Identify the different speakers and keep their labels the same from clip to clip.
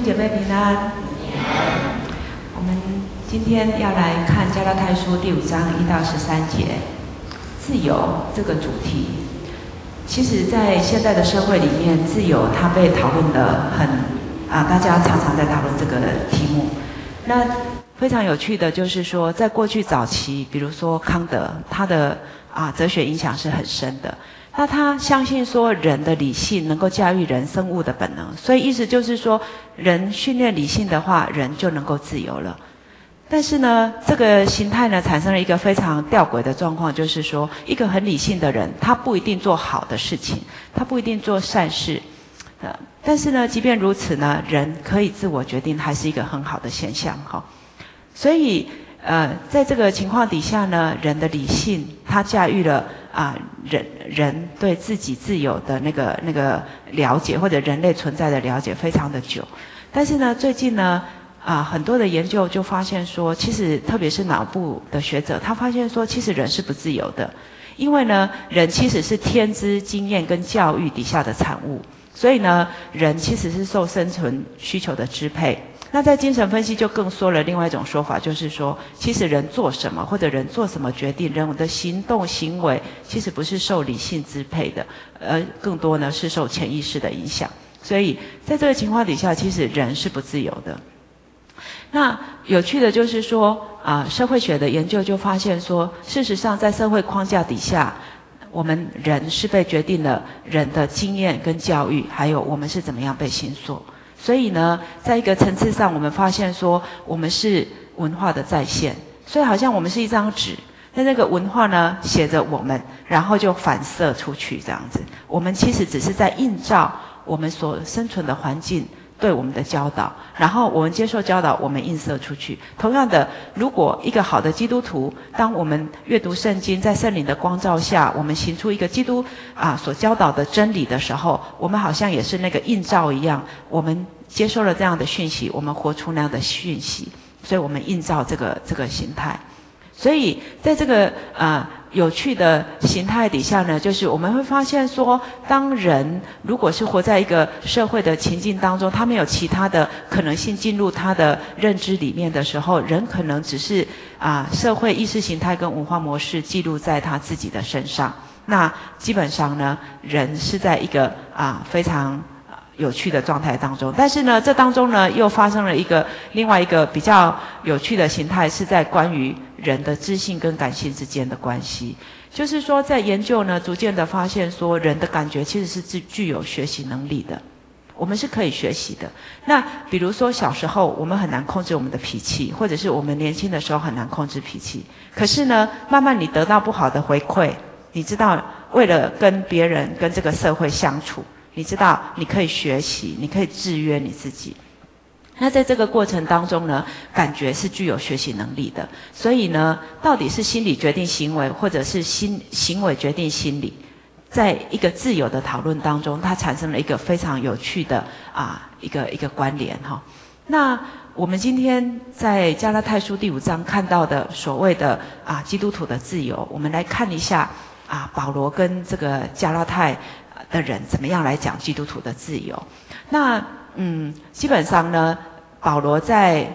Speaker 1: 姐妹平安。我们今天要来看加拉太书第5章1到13节，自由这个主题。其实，在现在的社会里面，自由它被讨论得大家常常在讨论这个题目。那非常有趣的就是说，在过去早期，比如说康德，他的哲学影响是很深的。那他相信说人的理性能够驾驭人生物的本能，所以意思就是说，人训练理性的话，人就能够自由了。但是呢，这个形态呢产生了一个非常吊诡的状况，就是说，一个很理性的人，他不一定做好的事情，他不一定做善事，但是呢，即便如此呢，人可以自我决定，还是一个很好的现象哈。所以在这个情况底下呢，人的理性，他驾驭了人对自己自由的那个了解，或者人类存在的了解非常的久。但是呢，最近呢很多的研究就发现说，其实特别是脑部的学者，他发现说，其实人是不自由的，因为呢，人其实是天资、经验跟教育底下的产物，所以呢，人其实是受生存需求的支配。那在精神分析就更说了另外一种说法，就是说，其实人做什么或者人做什么决定，人的行动行为其实不是受理性支配的，而更多呢是受潜意识的影响。所以在这个情况底下，其实人是不自由的。那有趣的就是说，社会学的研究就发现说，事实上在社会框架底下，我们人是被决定了人的经验跟教育，还有我们是怎么样被形塑。所以呢，在一个层次上，我们发现说，我们是文化的再现，所以好像我们是一张纸，那个文化呢写着我们，然后就反射出去这样子。我们其实只是在映照我们所生存的环境对我们的教导，然后我们接受教导，我们映射出去。同样的，如果一个好的基督徒，当我们阅读圣经，在圣灵的光照下，我们行出一个基督所教导的真理的时候，我们好像也是那个映照一样，我们接受了这样的讯息，我们活出那样的讯息，所以我们映照这个形态。所以在这个有趣的形态底下呢，就是我们会发现说，当人如果是活在一个社会的情境当中，他没有其他的可能性进入他的认知里面的时候，人可能只是社会意识形态跟文化模式记录在他自己的身上。那基本上呢，人是在一个非常有趣的状态当中。但是呢，这当中呢又发生了另外一个比较有趣的形态，是在关于人的知性跟感性之间的关系。就是说，在研究呢逐渐的发现说，人的感觉其实是具有学习能力的，我们是可以学习的。那比如说小时候我们很难控制我们的脾气，或者是我们年轻的时候很难控制脾气，可是呢，慢慢你得到不好的回馈，你知道为了跟别人跟这个社会相处，你知道你可以学习，你可以制约你自己。那在这个过程当中呢，感觉是具有学习能力的。所以呢，到底是心理决定行为，或者是行为决定心理，在一个自由的讨论当中，它产生了一个非常有趣的一个关联哈。那我们今天在加拉太书第5章看到的所谓的基督徒的自由，我们来看一下保罗跟这个加拉太的人怎么样来讲基督徒的自由。那基本上呢，保罗在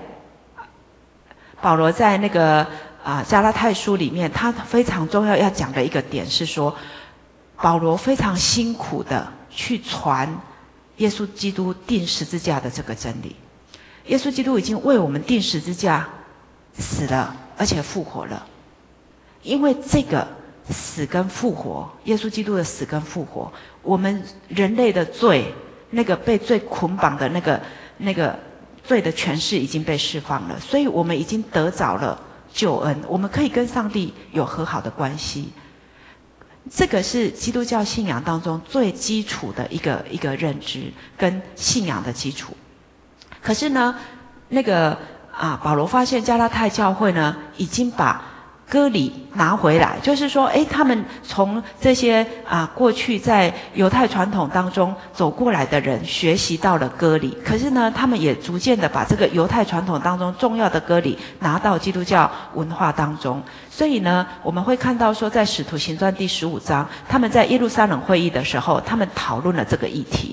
Speaker 1: 那个加拉太书里面，他非常重要讲的一个点是说，保罗非常辛苦的去传耶稣基督钉十字架的这个真理。耶稣基督已经为我们钉十字架死了，而且复活了。因为这个死跟复活，耶稣基督的死跟复活，我们人类的罪，那个被罪捆绑的那个罪的权势已经被释放了，所以我们已经得着了救恩，我们可以跟上帝有和好的关系。这个是基督教信仰当中最基础的一个认知跟信仰的基础。可是呢，保罗发现加拉太教会呢，已经把割礼拿回来，就是说，他们从这些过去在犹太传统当中走过来的人学习到了割礼，可是呢，他们也逐渐的把这个犹太传统当中重要的割礼拿到基督教文化当中。所以呢，我们会看到说，在使徒行传第15章，他们在耶路撒冷会议的时候，他们讨论了这个议题。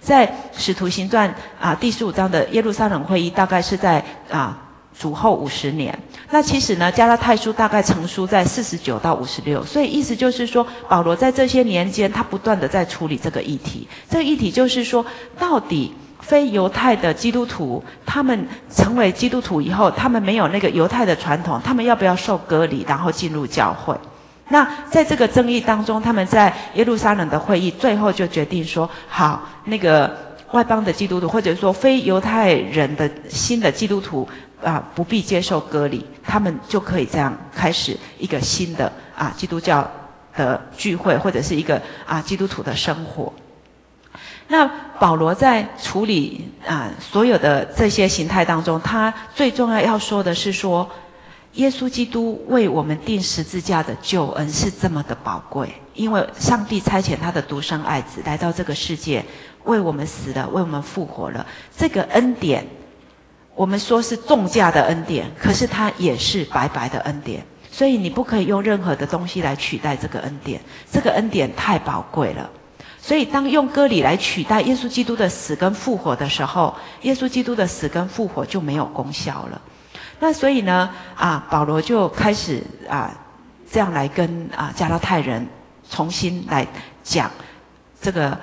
Speaker 1: 在使徒行传第15章的耶路撒冷会议，大概是在主后50年。那其实呢，加拉太书大概成书在49到56，所以意思就是说，保罗在这些年间，他不断的在处理这个议题。这个议题就是说，到底非犹太的基督徒，他们成为基督徒以后，他们没有那个犹太的传统，他们要不要受割礼，然后进入教会？那在这个争议当中，他们在耶路撒冷的会议最后就决定说，好，那个外邦的基督徒，或者说非犹太人的新的基督徒不必接受割礼，他们就可以这样开始一个新的基督教的聚会，或者是一个基督徒的生活。那保罗在处理所有的这些形态当中，他最重要说的是说，耶稣基督为我们钉十字架的救恩是这么的宝贵，因为上帝差遣他的独生爱子来到这个世界，为我们死了，为我们复活了。这个恩典，我们说是重价的恩典，可是它也是白白的恩典，所以你不可以用任何的东西来取代这个恩典，这个恩典太宝贵了。所以当用割礼来取代耶稣基督的死跟复活的时候，耶稣基督的死跟复活就没有功效了。那所以呢，保罗就开始这样来跟加拉太人重新来讲这个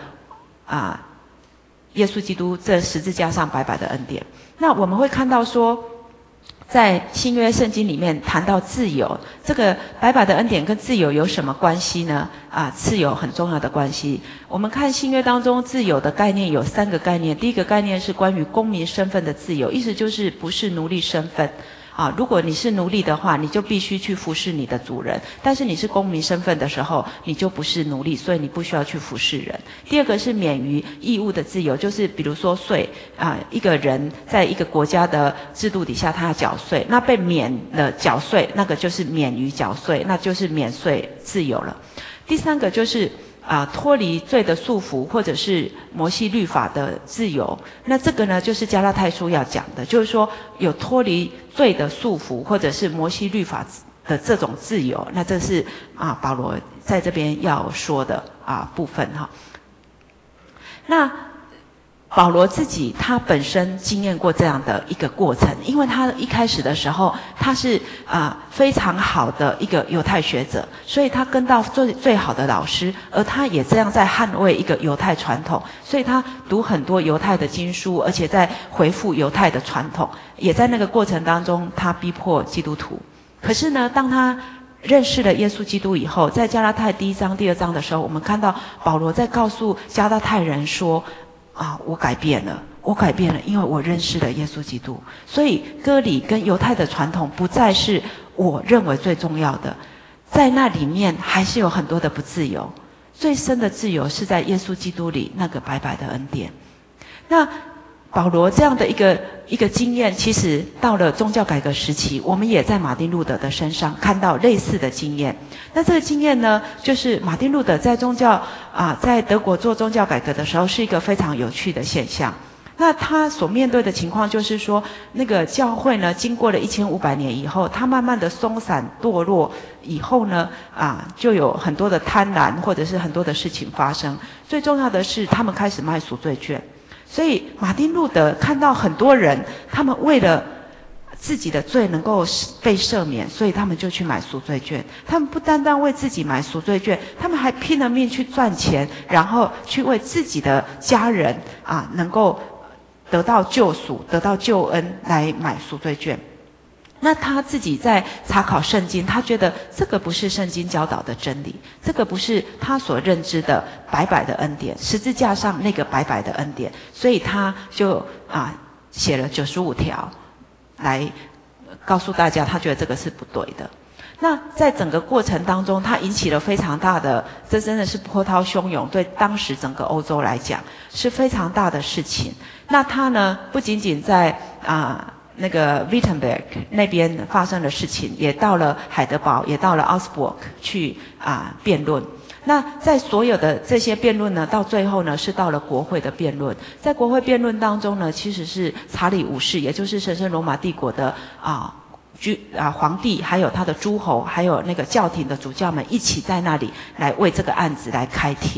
Speaker 1: 耶稣基督这十字架上白白的恩典。那我们会看到说，在新约圣经里面谈到自由，这个白白的恩典跟自由有什么关系呢？是有很重要的关系。我们看新约当中自由的概念有3个概念。第一个概念是关于公民身份的自由，意思就是不是奴隶身份。如果你是奴隶的话，你就必须去服侍你的主人，但是你是公民身份的时候，你就不是奴隶，所以你不需要去服侍人。第二个是免于义务的自由，就是比如说税一个人在一个国家的制度底下，他要缴税，那被免了缴税，那个就是免于缴税，那就是免税自由了。第三个就是脱离罪的束缚，或者是摩西律法的自由。那这个呢，就是加拉太书要讲的，就是说有脱离罪的束缚，或者是摩西律法的这种自由。那这是保罗在这边要说的部分哈。那保罗自己他本身经验过这样的一个过程，因为他一开始的时候他是非常好的一个犹太学者，所以他跟到最好的老师，而他也这样在捍卫一个犹太传统，所以他读很多犹太的经书，而且在回复犹太的传统，也在那个过程当中他逼迫基督徒。可是呢，当他认识了耶稣基督以后，在加拉太第1章第2章的时候，我们看到保罗在告诉加拉太人说我改变了，因为我认识了耶稣基督。所以割礼跟犹太的传统不再是我认为最重要的，在那里面还是有很多的不自由，最深的自由是在耶稣基督里那个白白的恩典。那保罗这样的一个经验，其实到了宗教改革时期，我们也在马丁路德的身上看到类似的经验。那这个经验呢，就是马丁路德在在德国做宗教改革的时候，是一个非常有趣的现象。那他所面对的情况就是说，那个教会呢，经过了1500年以后，它慢慢的松散堕落以后呢，就有很多的贪婪，或者是很多的事情发生。最重要的是，他们开始卖赎罪券。所以马丁路德看到很多人，他们为了自己的罪能够被赦免，所以他们就去买赎罪券。他们不单单为自己买赎罪券，他们还拼了命去赚钱，然后去为自己的家人能够得到救赎、得到救恩来买赎罪券。那他自己在查考圣经，他觉得这个不是圣经教导的真理，这个不是他所认知的白白的恩典，十字架上那个白白的恩典，所以他就写了95条来告诉大家，他觉得这个是不对的。那在整个过程当中，他引起了非常大的，这真的是波涛汹涌，对当时整个欧洲来讲是非常大的事情。那他呢，不仅仅在那个 Wittenberg 那边发生的事情，也到了海德堡，也到了奥斯堡去辩论。那在所有的这些辩论呢，到最后呢，是到了国会的辩论。在国会辩论当中呢，其实是查理五世，也就是神圣罗马帝国的皇帝，还有他的诸侯，还有那个教廷的主教们一起在那里来为这个案子来开庭。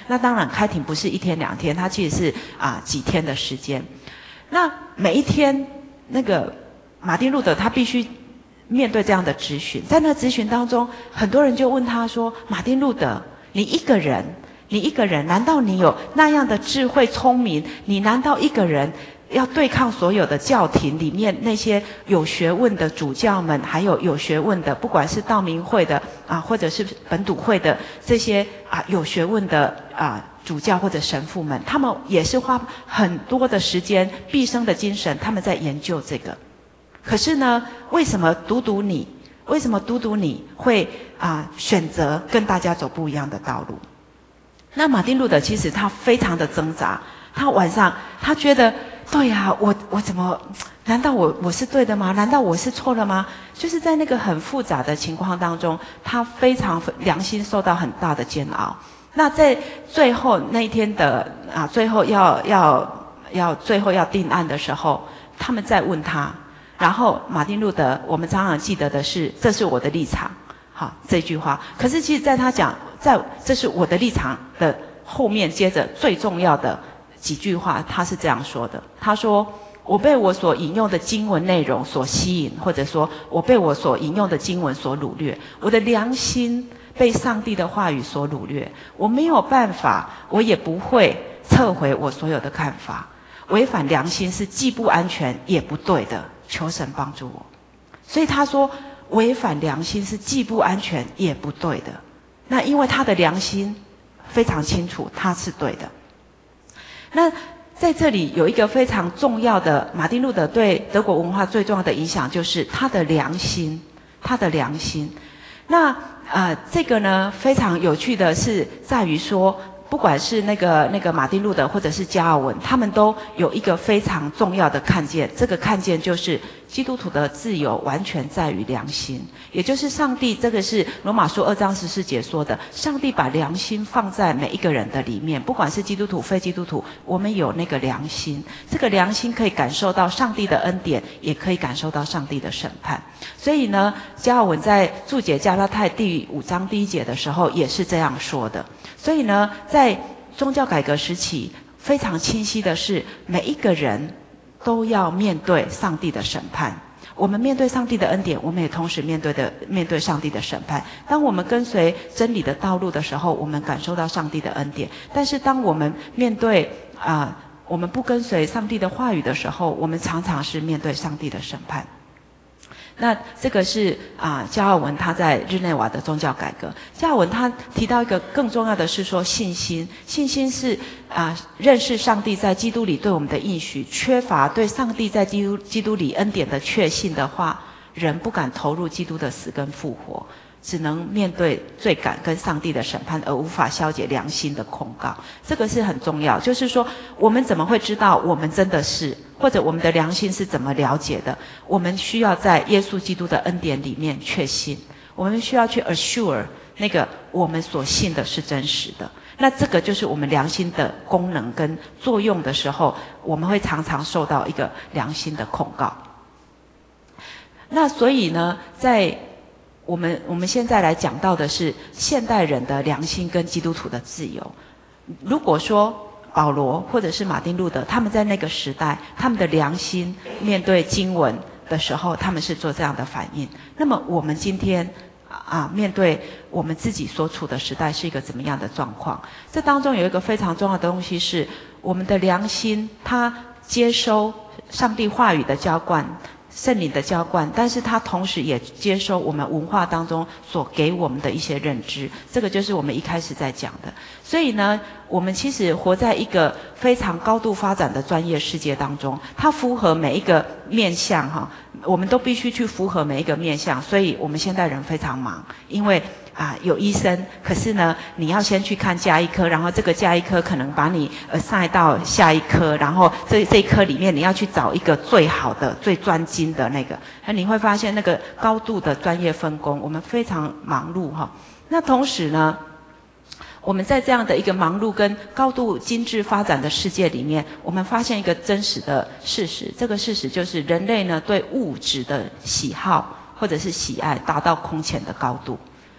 Speaker 1: 那当然开庭不是1天2天，它其实是几天的时间。那每一天那个马丁路德他必须面对这样的质询，在那质询当中，很多人就问他说：马丁路德，你一个人，难道你有那样的智慧聪明？你难道一个人要对抗所有的教廷里面那些有学问的主教们，还有学问的，不管是道明会的或者是本笃会的这些有学问的主教或者神父们，他们也是花很多的时间、毕生的精神，他们在研究这个。可是呢，为什么独独你会选择跟大家走不一样的道路？那马丁路德其实他非常的挣扎，他晚上他觉得，对呀，我怎么？难道我是对的吗？难道我是错了吗？就是在那个很复杂的情况当中，他非常良心受到很大的煎熬。那在最后那一天的最后最后要定案的时候，他们在问他，然后马丁路德，我们常常记得的是，这是我的立场，好，这句话。可是其实在他讲这是我的立场的后面，接着最重要的几句话，他是这样说的，他说：我被我所引用的经文内容所吸引，或者说我被我所引用的经文所掳掠，我的良心被上帝的话语所掳掠，我没有办法，我也不会撤回我所有的看法。违反良心是既不安全也不对的，求神帮助我。所以他说，违反良心是既不安全也不对的。那因为他的良心非常清楚，他是对的。那在这里有一个非常重要的，马丁路德对德国文化最重要的影响就是他的良心，他的良心。那这个呢非常有趣的是在于说，不管是那个马丁路德或者是加尔文，他们都有一个非常重要的看见，这个看见就是基督徒的自由完全在于良心，也就是上帝，这个是罗马书2章14节说的，上帝把良心放在每一个人的里面，不管是基督徒非基督徒，我们有那个良心，这个良心可以感受到上帝的恩典，也可以感受到上帝的审判。所以呢，加尔文在注解加拉太第5章第1节的时候也是这样说的。所以呢，在宗教改革时期，非常清晰的是，每一个人都要面对上帝的审判。我们面对上帝的恩典，我们也同时面对上帝的审判。当我们跟随真理的道路的时候，我们感受到上帝的恩典；但是当我们面对我们不跟随上帝的话语的时候，我们常常是面对上帝的审判。那这个是加尔文他在日内瓦的宗教改革。加尔文他提到一个更重要的是说信心，信心是认识上帝在基督里对我们的应许，缺乏对上帝在基督里恩典的确信的话，人不敢投入基督的死跟复活，只能面对罪感跟上帝的审判，而无法消解良心的控告。这个是很重要，就是说我们怎么会知道我们真的是，或者我们的良心是怎么了解的？我们需要在耶稣基督的恩典里面确信，我们需要去 assure 那个我们所信的是真实的。那这个就是我们良心的功能跟作用的时候，我们会常常受到一个良心的控告。那所以呢，在我们现在来讲到的是现代人的良心跟基督徒的自由。如果说保罗或者是马丁路德，他们在那个时代，他们的良心面对经文的时候，他们是做这样的反应。那么我们今天面对我们自己所处的时代是一个怎么样的状况？这当中有一个非常重要的东西是，我们的良心它接收上帝话语的浇灌，圣灵的浇灌，但是它同时也接收我们文化当中所给我们的一些认知，这个就是我们一开始在讲的。所以呢，我们其实活在一个非常高度发展的专业世界当中，它符合每一个面向我们都必须去符合每一个面向。所以我们现代人非常忙，因为有医生，可是呢，你要先去看加医科，然后这个加医科可能把你塞到下一科，然后这一科里面你要去找一个最好的、最专精的那个，那你会发现那个高度的专业分工，我们非常忙碌那同时呢，我们在这样的一个忙碌跟高度精致发展的世界里面，我们发现一个真实的事实，这个事实就是人类呢对物质的喜好或者是喜爱达到空前的高度。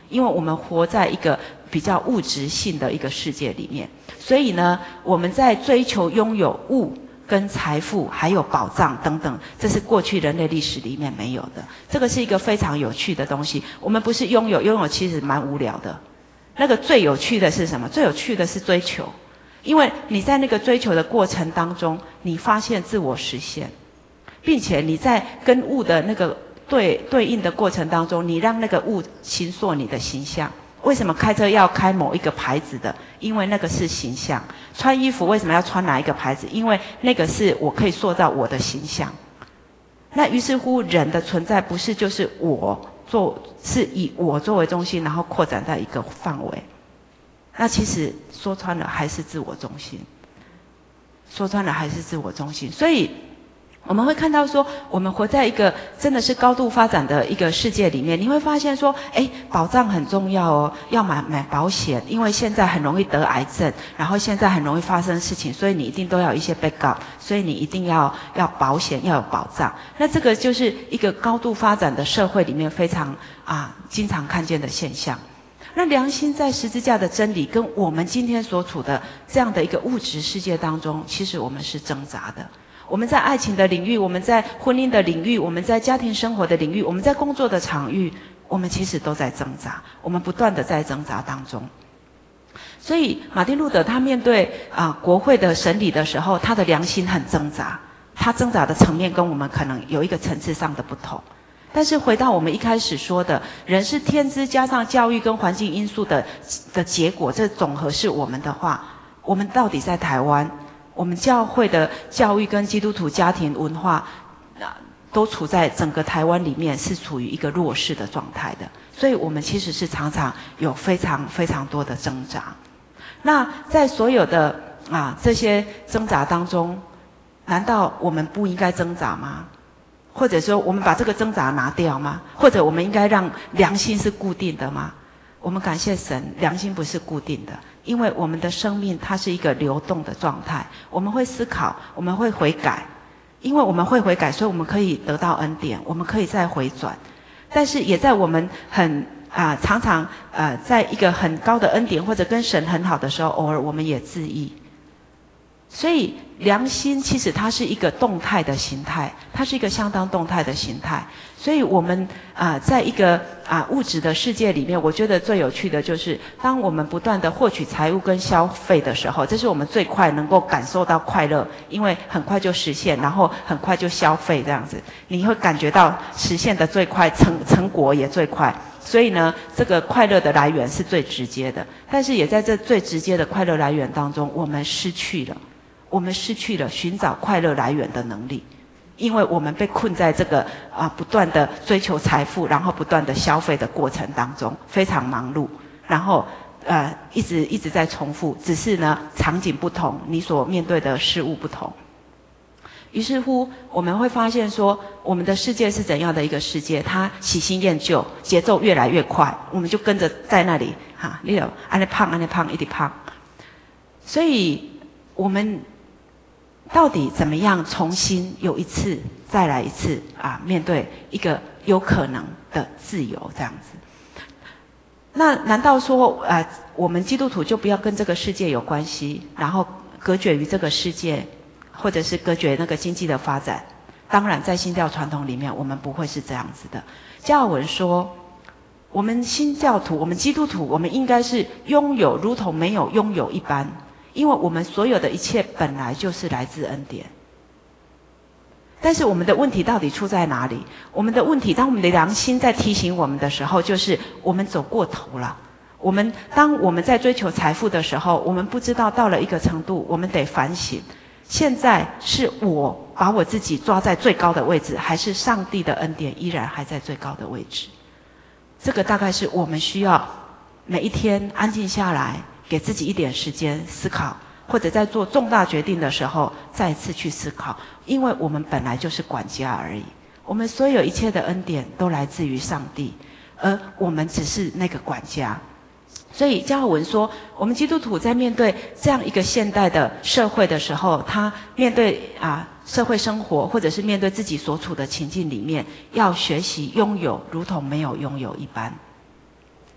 Speaker 1: 因为我们活在一个比较物质性的一个世界里面，所以呢，我们在追求拥有物跟财富还有宝藏等等，这是过去人类历史里面没有的。这个是一个非常有趣的东西。我们不是拥有其实蛮无聊的。那个最有趣的是什么？最有趣的是追求，因为你在那个追求的过程当中，你发现自我实现，并且你在跟物的那个对应的过程当中，你让那个物形塑你的形象。为什么开车要开某一个牌子的？因为那个是形象。穿衣服为什么要穿哪一个牌子？因为那个是我可以塑造我的形象。那于是乎，人的存在不是就是是以我作为中心，然后扩展在一个范围。那其实说穿了还是自我中心，说穿了还是自我中心。所以我们会看到说，我们活在一个真的是高度发展的一个世界里面，你会发现说，保障很重要哦，要买保险，因为现在很容易得癌症，然后现在很容易发生事情，所以你一定都要有一些 backup， 所以你一定要保险，要有保障。那这个就是一个高度发展的社会里面非常经常看见的现象。那良心在十字架的真理跟我们今天所处的这样的一个物质世界当中，其实我们是挣扎的。我们在爱情的领域，我们在婚姻的领域，我们在家庭生活的领域，我们在工作的场域，我们其实都在挣扎，我们不断的在挣扎当中。所以马丁路德他面对国会的审理的时候，他的良心很挣扎，他挣扎的层面跟我们可能有一个层次上的不同。但是回到我们一开始说的，人是天资加上教育跟环境因素的结果，这总和是我们的话，我们到底在台湾，我们教会的教育跟基督徒家庭文化都处在整个台湾里面是处于一个弱势的状态的，所以我们其实是常常有非常非常多的挣扎。那在所有的这些挣扎当中，难道我们不应该挣扎吗？或者说我们把这个挣扎拿掉吗？或者我们应该让良心是固定的吗？我们感谢神，良心不是固定的，因为我们的生命它是一个流动的状态。我们会思考，我们会悔改，因为我们会悔改，所以我们可以得到恩典，我们可以再回转。但是也在我们常常在一个很高的恩典或者跟神很好的时候，偶尔我们也自义。所以良心其实它是一个动态的形态，它是一个相当动态的形态。所以我们在一个物质的世界里面，我觉得最有趣的就是当我们不断的获取财物跟消费的时候，这是我们最快能够感受到快乐，因为很快就实现，然后很快就消费这样子，你会感觉到实现的最快，成果也最快。所以呢，这个快乐的来源是最直接的，但是也在这最直接的快乐来源当中，我们失去了寻找快乐来源的能力，因为我们被困在这个不断的追求财富，然后不断的消费的过程当中，非常忙碌，然后一直在重复，只是呢场景不同，你所面对的事物不同。于是乎我们会发现说，我们的世界是怎样的一个世界，它喜新厌旧，节奏越来越快，我们就跟着在那里你有按那胖一直胖。所以我们到底怎么样重新有一次再来一次面对一个有可能的自由这样子？那难道说我们基督徒就不要跟这个世界有关系，然后隔绝于这个世界，或者是隔绝那个经济的发展？当然在新教传统里面我们不会是这样子的。加尔文说，我们新教徒，我们基督徒，我们应该是拥有如同没有拥有一般，因为我们所有的一切本来就是来自恩典。但是我们的问题到底出在哪里？我们的问题，当我们的良心在提醒我们的时候，就是我们走过头了。当我们在追求财富的时候，我们不知道到了一个程度，我们得反省，现在是我把我自己抓在最高的位置，还是上帝的恩典依然还在最高的位置？这个大概是我们需要每一天安静下来，给自己一点时间思考，或者在做重大决定的时候再次去思考。因为我们本来就是管家而已，我们所有一切的恩典都来自于上帝，而我们只是那个管家。所以加尔文说，我们基督徒在面对这样一个现代的社会的时候，他面对社会生活，或者是面对自己所处的情境里面，要学习拥有如同没有拥有一般。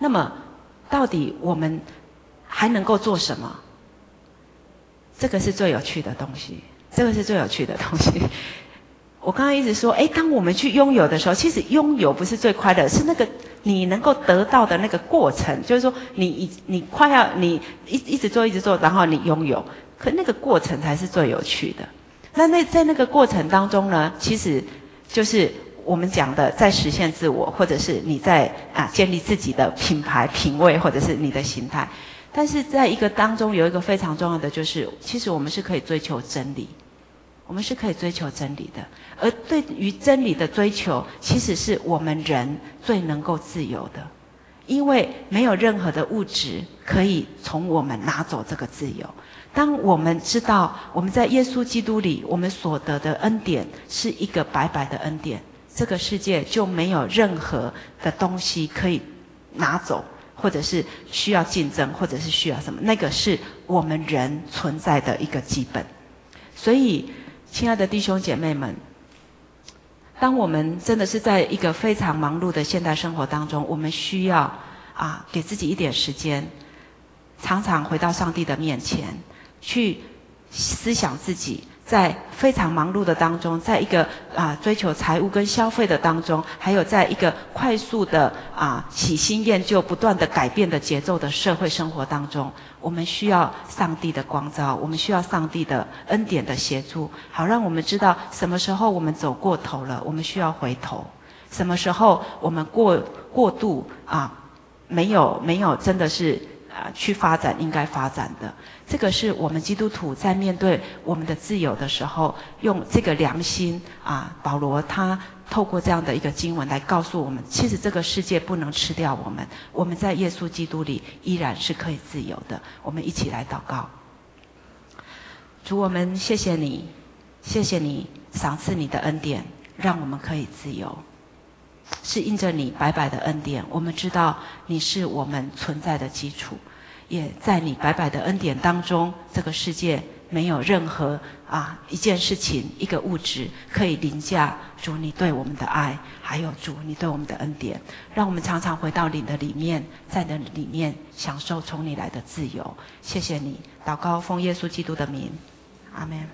Speaker 1: 那么到底我们还能够做什么？这个是最有趣的东西，这个是最有趣的东西。我刚刚一直说，当我们去拥有的时候，其实拥有不是最快乐，是那个你能够得到的那个过程，就是说你快要你一直做一直做，然后你拥有，可那个过程才是最有趣的。那在那个过程当中呢，其实就是我们讲的在实现自我，或者是你在建立自己的品牌品味，或者是你的形态。但是在一个当中有一个非常重要的，就是其实我们是可以追求真理，我们是可以追求真理的。而对于真理的追求，其实是我们人最能够自由的，因为没有任何的物质可以从我们拿走这个自由。当我们知道我们在耶稣基督里，我们所得的恩典是一个白白的恩典，这个世界就没有任何的东西可以拿走，或者是需要竞争，或者是需要什么，那个是我们人存在的一个基本。所以亲爱的弟兄姐妹们，当我们真的是在一个非常忙碌的现代生活当中，我们需要给自己一点时间，常常回到上帝的面前，去思想自己在非常忙碌的当中，在一个追求财务跟消费的当中，还有在一个快速的喜新厌旧、不断的改变的节奏的社会生活当中，我们需要上帝的光照，我们需要上帝的恩典的协助，好让我们知道什么时候我们走过头了，我们需要回头；什么时候我们过度没有真的是去发展应该发展的。这个是我们基督徒在面对我们的自由的时候，用这个良心保罗他透过这样的一个经文来告诉我们，其实这个世界不能吃掉我们，我们在耶稣基督里依然是可以自由的。我们一起来祷告。主，我们谢谢你，谢谢你赏赐你的恩典，让我们可以自由。是因着你白白的恩典，我们知道你是我们存在的基础，也在你白白的恩典当中，这个世界没有任何一件事情一个物质可以凌驾主你对我们的爱，还有主你对我们的恩典。让我们常常回到你的里面，在你的里面享受从你来的自由。谢谢你，祷告奉耶稣基督的名，阿们。